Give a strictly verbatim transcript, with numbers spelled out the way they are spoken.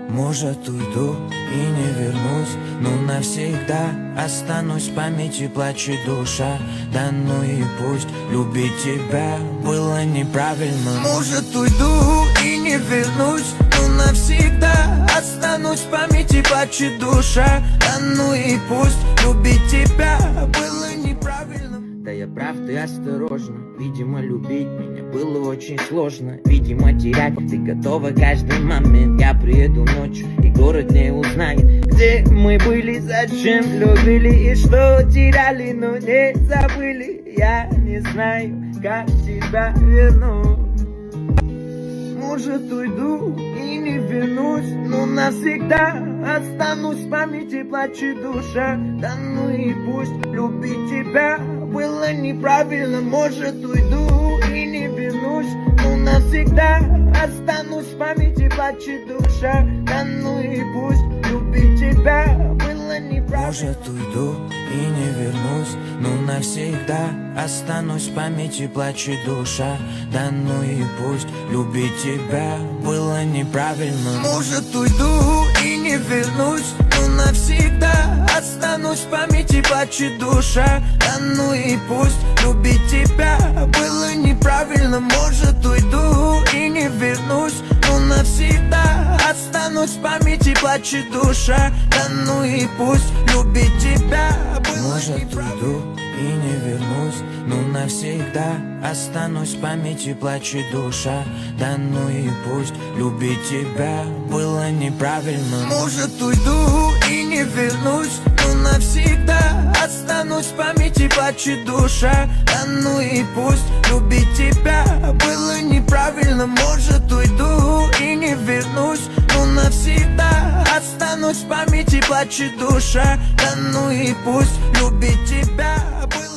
Может, уйду и не вернусь, но навсегда останусь в памяти, плачет душа. Да ну и пусть, любить тебя было неправильно. Может, уйду и не вернусь, но навсегда останусь в памяти, плачет душа. Да ну и пусть, любить тебя было неправильно. Да я прав, ты осторожно. Видимо, любить меня было очень сложно. Видимо, терять ты готова каждый момент. Я приеду ночью, и город не узнает, где мы были, зачем любили и что теряли, но не забыли. Я не знаю, как тебя вернуть. Может, уйду и не вернусь, но навсегда останусь в памяти, плачет душа. Да ну и пусть, любить тебя было неправильно. Может, уйду и не вернусь, но навсегда останусь в памяти, плачет душа. Да ну и пусть, любить тебя было неправильно. Может, уйду и не вернусь, но навсегда останусь в памяти, плачет душа. Да ну и пусть, любить тебя было неправильно. Может, уйду и не вернусь, но навсегда останусь в памяти, плачет душа. Да ну и пусть, любить тебя было неправильно. Может, уйду и не вернусь, но навсегда останусь в памяти, плачет душа. Да ну и пусть, любить тебя было Может, неправильно. Уйду и не вернусь, но навсегда останусь в памяти, плачет душа. Да ну и пусть, любить тебя было неправильно. Может, уйду и не вернусь, но навсегда останусь в памяти, плачет душа. Да ну и пусть, любить тебя было неправильно. Может, уйду и не вернусь, но навсегда останусь в памяти, плачет душа. Да ну и пусть, любить тебя было